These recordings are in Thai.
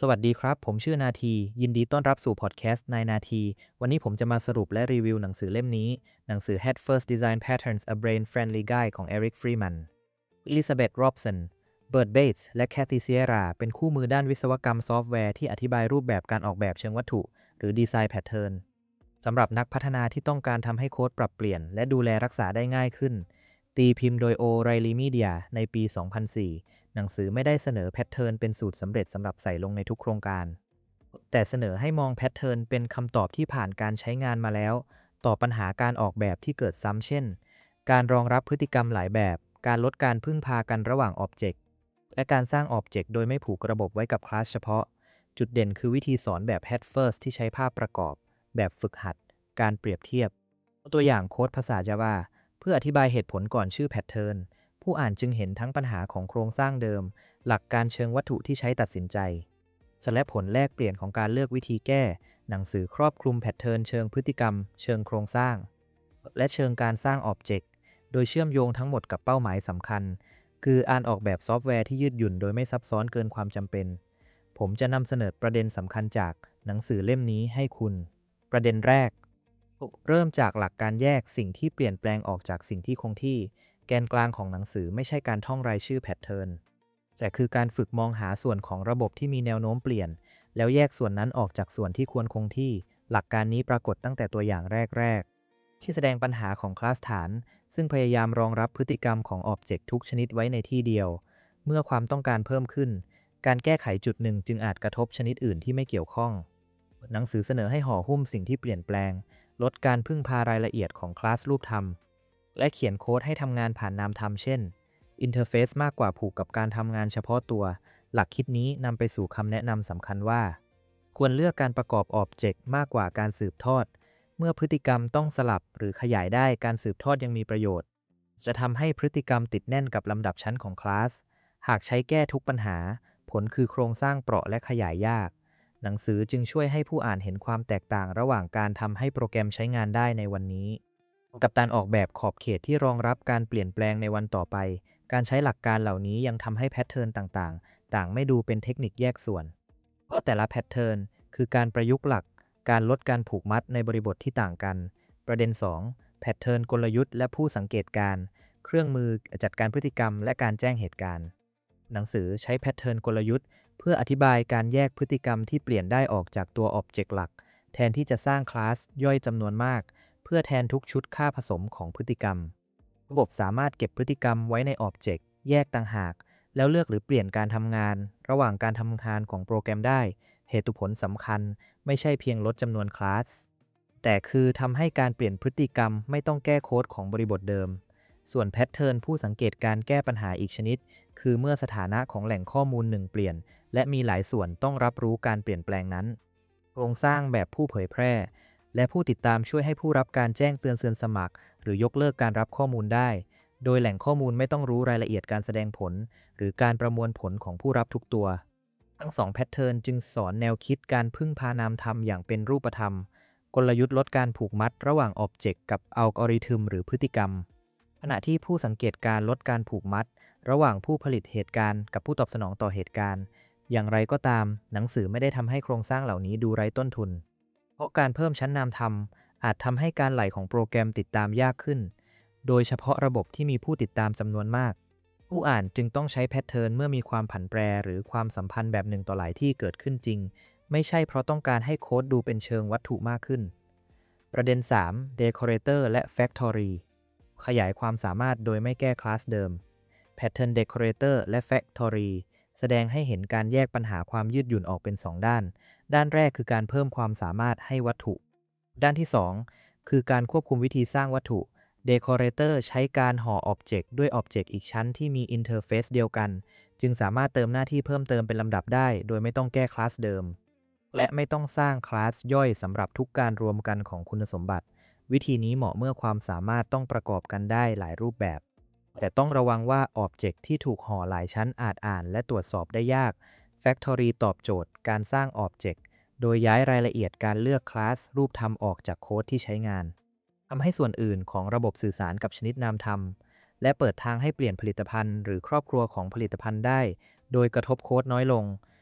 สวัสดีครับ ผมชื่อนาทียินดีต้อนรับสู่พอดแคสต์นายนาทีวันนี้ผมจะมาสรุปและรีวิวหนังสือเล่มนี้หนังสือ Head First Design Patterns A Brain Friendly Guide ของ Eric Freeman Elizabeth Robson Bert Bates และ Kathy Sierra เป็นคู่มือด้านวิศวกรรมซอฟต์แวร์ที่อธิบายรูปแบบการออกแบบเชิงวัตถุหรือ Design Pattern สำหรับนักพัฒนาที่ต้องการทำให้โค้ดปรับเปลี่ยนและดูแลรักษาได้ง่ายขึ้นตีพิมพ์โดย O'Reilly Media ในปี 2004 หนังสือไม่ได้เสนอแพทเทิร์นเป็นสูตรสำเร็จสำหรับใส่ลงในทุกโครงการแต่เสนอให้มองแพทเทิร์นเป็นคำตอบที่ผ่านการใช้งานมาแล้วต่อปัญหาการออกแบบที่เกิดซ้ำเช่นการรองรับพฤติกรรมหลายแบบการลดการพึ่งพากันระหว่างออบเจกต์และการสร้างออบเจกต์โดยไม่ผูกระบบไว้กับคลาสเฉพาะจุดเด่นคือวิธีสอนแบบ Head First ที่ใช้ภาพประกอบแบบฝึกหัดการเปรียบเทียบตัวอย่างโค้ดภาษา Java เพื่ออธิบายเหตุผลก่อนชื่อแพทเทิร์นผู้อ่านจึงเห็นทั้งปัญหาของโครงสร้างเดิมหลักการเชิงวัตถุที่ใช้ตัดสินใจและผลแลกเปลี่ยนของการเลือกวิธีแก้หนังสือครอบคลุมแพทเทิร์นเชิงพฤติกรรมเชิงโครงสร้างและเชิงการสร้างออบเจกต์โดยเชื่อมโยงทั้งหมดกับเป้าหมายสำคัญคือการออกแบบซอฟต์แวร์ที่ยืดหยุ่นโดยไม่ซับซ้อนเกินความจำเป็นผมจะนำเสนอประเด็นสำคัญจากหนังสือเล่มนี้ให้คุณประเด็นแรกเริ่มจากหลักการแยกสิ่งที่เปลี่ยนแปลงออกจากสิ่งที่คงที่แกนกลางของหนังสือไม่ใช่การท่องรายชื่อแพทเทิร์นแต่คือการฝึกมองหาส่วนของระบบที่มีแนวโน้มเปลี่ยนแล้วแยกส่วนนั้นออกจากส่วนที่ควรคงที่หลักการนี้ปรากฏตั้งแต่ตัวอย่างแรกๆที่แสดงปัญหาของคลาสฐานซึ่งพยายามรองรับพฤติกรรมของอ็อบเจกต์ทุกชนิดไว้ในที่เดียวเมื่อความต้องการเพิ่มขึ้นการแก้ไขจุดหนึ่งจึงอาจกระทบชนิดอื่นที่ไม่เกี่ยวข้องหนังสือเสนอให้ห่อหุ้มสิ่งที่เปลี่ยนแปลงลดการพึ่งพารายละเอียดของคลาสรูปธรรมและเขียนโค้ดให้ทำงานผ่านนามธรรมเช่นอินเทอร์เฟซมากกว่าผูกกับการทำงานเฉพาะตัวหลักคิดนี้นำไปสู่คำแนะนำสำคัญว่าควรเลือกการประกอบออบเจกต์มากกว่าการสืบทอดเมื่อพฤติกรรมต้องสลับหรือขยายได้การสืบทอดยังมีประโยชน์จะทำให้พฤติกรรมติดแน่นกับลำดับชั้นของคลาสหากใช้แก้ทุกปัญหาผลคือโครงสร้างเปราะและขยายยากหนังสือจึงช่วยให้ผู้อ่านเห็นความแตกต่างระหว่างการทำให้โปรแกรมใช้งานได้ในวันนี้กับการออกแบบขอบเขตที่รองรับการเปลี่ยนแปลงในวันต่อไปการใช้หลักการเหล่านี้ยังทำให้แพทเทิร์นต่างๆต่างไม่ดูเป็นเทคนิคแยกส่วนเพราะแต่ละแพทเทิร์นคือการประยุกต์หลักการลดการผูกมัดในบริบทที่ต่างกันประเด็น2แพทเทิร์นกลยุทธ์และผู้สังเกตการเครื่องมือจัดการพฤติกรรมและการแจ้งเหตุการณ์หนังสือใช้แพทเทิร์นกลยุทธ์เพื่ออธิบายการแยกพฤติกรรมที่เปลี่ยนได้ออกจากตัวอ็อบเจกต์หลักแทนที่จะสร้างคลาสย่อยจำนวนมากเพื่อแทนทุกชุดค่าผสมของพฤติกรรมระบบสามารถเก็บพฤติกรรมไว้ในอ็อบเจกต์แยกต่างหากแล้วเลือกหรือเปลี่ยนการทำงานระหว่างการทำงานของโปรแกรมได้เหตุผลสำคัญไม่ใช่เพียงลดจำนวนคลาสแต่คือทำให้การเปลี่ยนพฤติกรรมไม่ต้องแก้โค้ดของบริบทเดิมส่วนแพทเทิร์นผู้สังเกตการแก้ปัญหาอีกชนิดคือเมื่อสถานะของแหล่งข้อมูลหนึ่งเปลี่ยนและมีหลายส่วนต้องรับรู้การเปลี่ยนแปลงนั้นโครงสร้างแบบผู้เผยแพร่และผู้ติดตามช่วยให้ผู้รับการแจ้งเตือนสมัครหรือยกเลิกการรับข้อมูลได้โดยแหล่งข้อมูลไม่ต้องรู้รายละเอียดการแสดงผลหรือการประมวลผลของผู้รับทุกตัวทั้งสองแพทเทิร์นจึงสอนแนวคิดการพึ่งพานามธรรมอย่างเป็นรูปธรรมกลยุทธ์ลดการผูกมัดระหว่างอ็อบเจกต์กับอัลกอริทึมหรือพฤติกรรมขณะที่ผู้สังเกตการลดการผูกมัดระหว่างผู้ผลิตเหตุการณ์กับผู้ตอบสนองต่อเหตุการณ์อย่างไรก็ตามหนังสือไม่ได้ทำให้โครงสร้างเหล่านี้ดูไร้ต้นทุนเพราะการเพิ่มชั้นนามธรรมอาจทำให้การไหลของโปรแกรมติดตามยากขึ้นโดยเฉพาะระบบที่มีผู้ติดตามจำนวนมากผู้อ่านจึงต้องใช้แพทเทิร์นเมื่อมีความผันแปรหรือความสัมพันธ์แบบหนึ่งต่อหลายที่เกิดขึ้นจริงไม่ใช่เพราะต้องการให้โค้ดดูเป็นเชิงวัตถุมากขึ้นประเด็น3 Decorator และ Factory ขยายความสามารถโดยไม่แก้คลาสเดิม Pattern Decorator และ Factory แสดงให้เห็นการแยกปัญหาความยืดหยุ่นออกเป็น2ด้านด้านแรกคือการเพิ่มความสามารถให้วัตถุด้านที่2คือการควบคุมวิธีสร้างวัตถุ Decorator ใช้การห่ออ็อบเจกต์ด้วยอ็อบเจกต์อีกชั้นที่มีอินเทอร์เฟซเดียวกันจึงสามารถเติมหน้าที่เพิ่มเติมเป็นลำดับได้โดยไม่ต้องแก้คลาสเดิมและไม่ต้องสร้างคลาสย่อยสำหรับทุกการรวมกันของคุณสมบัติวิธีนี้เหมาะเมื่อความสามารถต้องประกอบกันได้หลายรูปแบบแต่ต้องระวังว่าอ็อบเจกต์ที่ถูกห่อหลายชั้นอาจอ่านและตรวจสอบได้ยาก Factory ตอบโจทย์การสร้างอ็อบเจกต์โดยย้ายรายละเอียดการเลือกคลาสรูปธรรมออกจากโค้ดที่ใช้งานทำให้ส่วนอื่นของระบบสื่อสารกับชนิดนามธรรมและเปิดทางให้เปลี่ยนผลิตภัณฑ์หรือครอบครัวของผลิตภัณฑ์ได้โดยกระทบโค้ดน้อยลง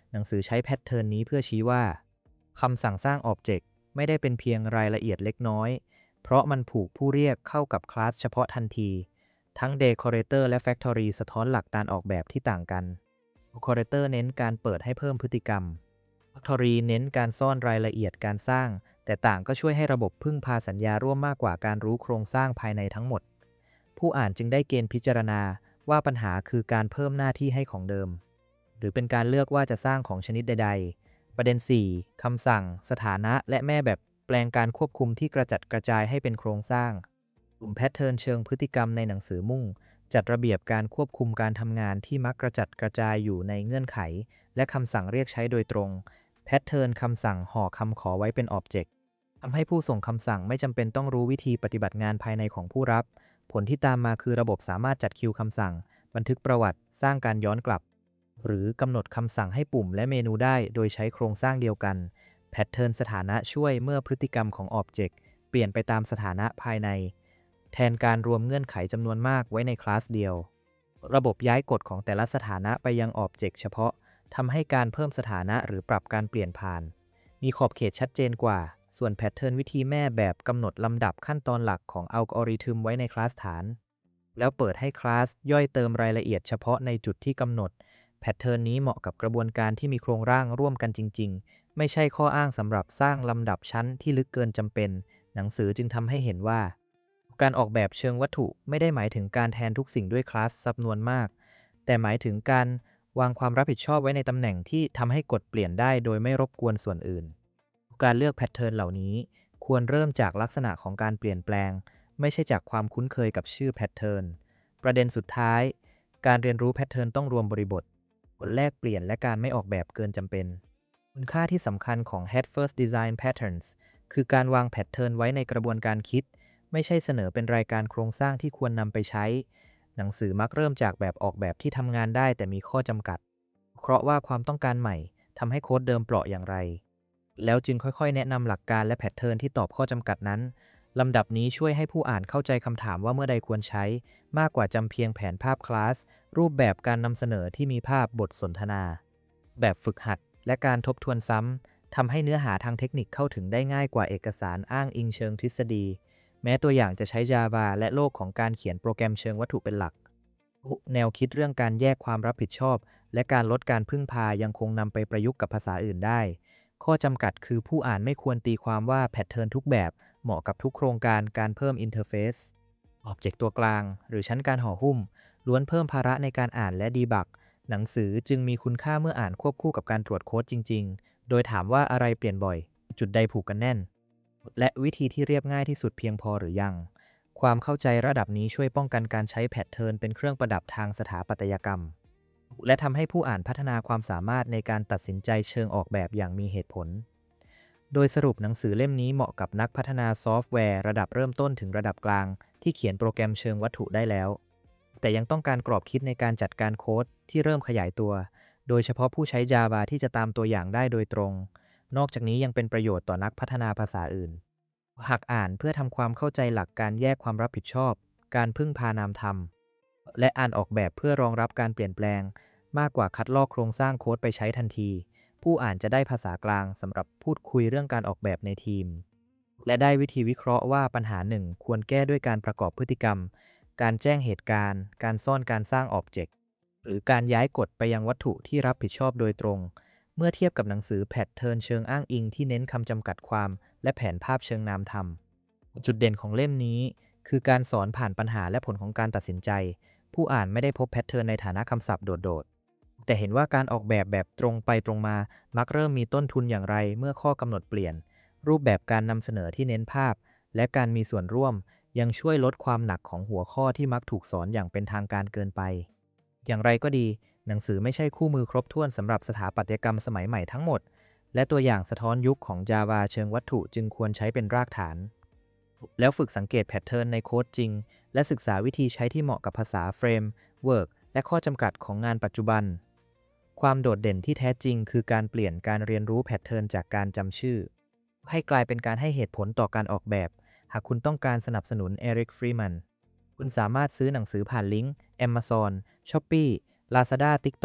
หนังสือใช้แพทเทิร์นนี้เพื่อชี้ว่าคำสั่งสร้างอ็อบเจกต์ไม่ได้เป็นเพียงรายละเอียดเล็กน้อยเพราะมันผูกผู้เรียกเข้ากับคลาสเฉพาะทันทีทั้ง Decorator และ Factory สะท้อนหลักการออกแบบที่ต่างกัน Decorator เน้นการเปิดให้เพิ่มพฤติกรรม Factory เน้นการซ่อนรายละเอียดการสร้างแต่ต่างก็ช่วยให้ระบบพึ่งพาสัญญาร่วมมากกว่าการรู้โครงสร้างภายในทั้งหมดผู้อ่านจึงได้เกณฑ์พิจารณาว่าปัญหาคือการเพิ่มหน้าที่ให้ของเดิมหรือเป็นการเลือกว่าจะสร้างของชนิดใดๆประเด็น 4 คำสั่งสถานะและแม่แบบแปลงการควบคุมที่กระจัดกระจายให้เป็นโครงสร้างกลุ่มแพทเทิร์นเชิงพฤติกรรมในหนังสือมุ่งจัดระเบียบการควบคุมการทำงานที่มักกระจัดกระจายอยู่ในเงื่อนไขและคำสั่งเรียกใช้โดยตรงแพทเทิร์นคำสั่งห่อคำขอไว้เป็นอ็อบเจกต์ทำให้ผู้ส่งคำสั่งไม่จำเป็นต้องรู้วิธีปฏิบัติงานภายในของผู้รับผลที่ตามมาคือระบบสามารถจัดคิวคำสั่งบันทึกประวัติสร้างการย้อนกลับหรือกำหนดคำสั่งให้ปุ่มและเมนูได้โดยใช้โครงสร้างเดียวกันแพทเทิร์นสถานะช่วยเมื่อพฤติกรรมของอ็อบเจกต์เปลี่ยนไปตามสถานะภายในแทนการรวมเงื่อนไขจำนวนมากไว้ในคลาสเดียวระบบย้ายกฎของแต่ละสถานะไปยังอ็อบเจกต์เฉพาะทำให้การเพิ่มสถานะหรือปรับการเปลี่ยนผ่านมีขอบเขตชัดเจนกว่าส่วนแพทเทิร์นวิธีแม่แบบกำหนดลำดับขั้นตอนหลักของอัลกอริทึมไว้ในคลาสฐานแล้วเปิดให้คลาสย่อยเติมรายละเอียดเฉพาะในจุดที่กำหนดแพทเทิร์นนี้เหมาะกับกระบวนการที่มีโครงร่างร่วมกันจริงๆไม่ใช่ข้ออ้างสำหรับสร้างลำดับชั้นที่ลึกเกินจำเป็นหนังสือจึงทำให้เห็นว่าการออกแบบเชิงวัตถุไม่ได้หมายถึงการแทนทุกสิ่งด้วยคลาสจำนวนมากแต่หมายถึงการวางความรับผิดชอบไว้ในตำแหน่งที่ทำให้กฎเปลี่ยนได้โดยไม่รบกวนส่วนอื่นการเลือกแพทเทิร์นเหล่านี้ควรเริ่มจากลักษณะของการเปลี่ยนแปลงไม่ใช่จากความคุ้นเคยกับชื่อแพทเทิร์นประเด็นสุดท้ายการเรียนรู้แพทเทิร์นต้องรวมบริบทผลแลกเปลี่ยนและการไม่ออกแบบเกินจำเป็นคุณค่าที่สำคัญของ Head First Design Patterns คือการวางแพทเทิร์นไว้ในกระบวนการคิดไม่ใช่เสนอเป็นรายการโครงสร้างที่ควรนำไปใช้หนังสือมักเริ่มจากแบบออกแบบที่ทำงานได้แต่มีข้อจำกัดเพราะว่าความต้องการใหม่ทำให้โค้ดเดิมเปราะอย่างไรแล้วจึงค่อยๆแนะนำหลักการและแพทเทิร์นที่ตอบข้อจำกัดนั้นลำดับนี้ช่วยให้ผู้อ่านเข้าใจคำถามว่าเมื่อใดควรใช้มากกว่าจำเพียงแผนภาพคลาสรูปแบบการนำเสนอที่มีภาพบทสนทนาแบบฝึกหัดและการทบทวนซ้ำทำให้เนื้อหาทางเทคนิคเข้าถึงได้ง่ายกว่าเอกสารอ้างอิงเชิงทฤษฎีแม้ตัวอย่างจะใช้ Java และโลกของการเขียนโปรแกรมเชิงวัตถุเป็นหลักแนวคิดเรื่องการแยกความรับผิดชอบและการลดการพึ่งพายังคงนำไปประยุกต์กับภาษาอื่นได้ข้อจำกัดคือผู้อ่านไม่ควรตีความว่าแพทเทิร์นทุกแบบเหมาะกับทุกโครงการการเพิ่มอินเทอร์เฟซอ็อบเจกต์ตัวกลางหรือชั้นการห่อหุ้มล้วนเพิ่มภาระในการอ่านและดีบักหนังสือจึงมีคุณค่าเมื่ออ่านควบคู่กับการตรวจโค้ดจริงๆโดยถามว่าอะไรเปลี่ยนบ่อยจุดใดผูกกันแน่นและวิธีที่เรียบง่ายที่สุดเพียงพอหรือยังความเข้าใจระดับนี้ช่วยป้องกันการใช้แพทเทิร์นเป็นเครื่องประดับทางสถาปัตยกรรมและทำให้ผู้อ่านพัฒนาความสามารถในการตัดสินใจเชิงออกแบบอย่างมีเหตุผลโดยสรุปหนังสือเล่มนี้เหมาะกับนักพัฒนาซอฟต์แวร์ระดับเริ่มต้นถึงระดับกลางที่เขียนโปรแกรมเชิงวัตถุได้แล้วแต่ยังต้องการกรอบคิดในการจัดการโค้ดที่เริ่มขยายตัวโดยเฉพาะผู้ใช้ Java ที่จะตามตัวอย่างได้โดยตรงนอกจากนี้ยังเป็นประโยชน์ต่อนักพัฒนาภาษาอื่นหากอ่านเพื่อทำความเข้าใจหลักการแยกความรับผิดชอบการพึ่งพานามธรรมและอ่านออกแบบเพื่อรองรับการเปลี่ยนแปลงมากกว่าคัดลอกโครงสร้างโค้ดไปใช้ทันทีผู้อ่านจะได้ภาษากลางสำหรับพูดคุยเรื่องการออกแบบในทีมและได้วิธีวิเคราะห์ว่าปัญหาหนึ่งควรแก้ด้วยการประกอบพฤติกรรมการแจ้งเหตุการณ์การซ่อนการสร้างอ็อบเจกต์หรือการย้ายกฎไปยังวัตถุที่รับผิดชอบโดยตรงเมื่อเทียบกับหนังสือแพทเทิร์นเชิงอ้างอิงที่เน้นคำจำกัดความและแผนภาพเชิงนามธรรมจุดเด่นของเล่มนี้คือการสอนผ่านปัญหาและผลของการตัดสินใจผู้อ่านไม่ได้พบแพทเทิร์นในฐานะคำศัพท์โดดๆแต่เห็นว่าการออกแบบตรงไปตรงมามักเริ่มมีต้นทุนอย่างไรเมื่อข้อกำหนดเปลี่ยนรูปแบบการนำเสนอที่เน้นภาพและการมีส่วนร่วมยังช่วยลดความหนักของหัวข้อที่มักถูกสอนอย่างเป็นทางการเกินไปอย่างไรก็ดีหนังสือไม่ใช่คู่มือครบถ้วนสำหรับสถาปัตยกรรมสมัยใหม่ทั้งหมดและตัวอย่างสะท้อนยุคของ Java เชิงวัตถุจึงควรใช้เป็นรากฐานแล้วฝึกสังเกตแพทเทิร์นในโค้ดจริงและศึกษาวิธีใช้ที่เหมาะกับภาษาเฟรมเวิร์กและข้อจำกัดของงานปัจจุบันความโดดเด่นที่แท้จริงคือการเปลี่ยนการเรียนรู้แพทเทิร์นจากการจำชื่อให้กลายเป็นการให้เหตุผลต่อการออกแบบหากคุณต้องการสนับสนุนเอริก ฟรีแมนคุณสามารถซื้อหนังสือผ่านลิงก์ Amazon, Shopee, Lazada, TikTok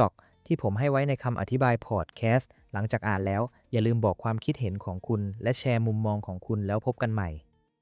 ที่ผมให้ไว้ในคำอธิบายพอดแคสต์หลังจากอ่านแล้วอย่าลืมบอกความคิดเห็นของคุณและแชร์มุมมองของคุณแล้วพบกันใหม่